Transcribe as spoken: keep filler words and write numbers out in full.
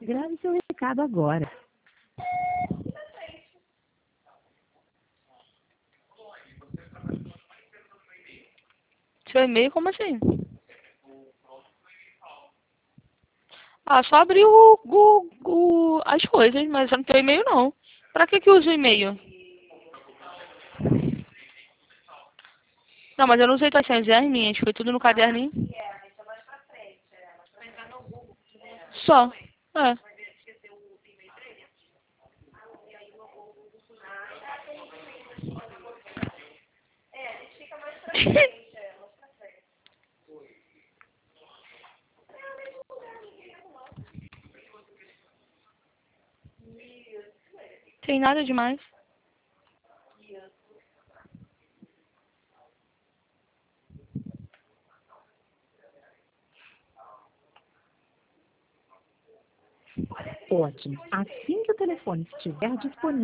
Grave seu recado agora. Seu e-mail, como assim? Ah, só abrir o, o, o, as coisas, mas eu não tenho e-mail não. Pra que que eu uso e-mail? Não, mas eu não usei tuas senhas, é as minhas, foi tudo no caderninho. Só, é. Tem nada demais. Ótimo. Assim que o telefone estiver disponível,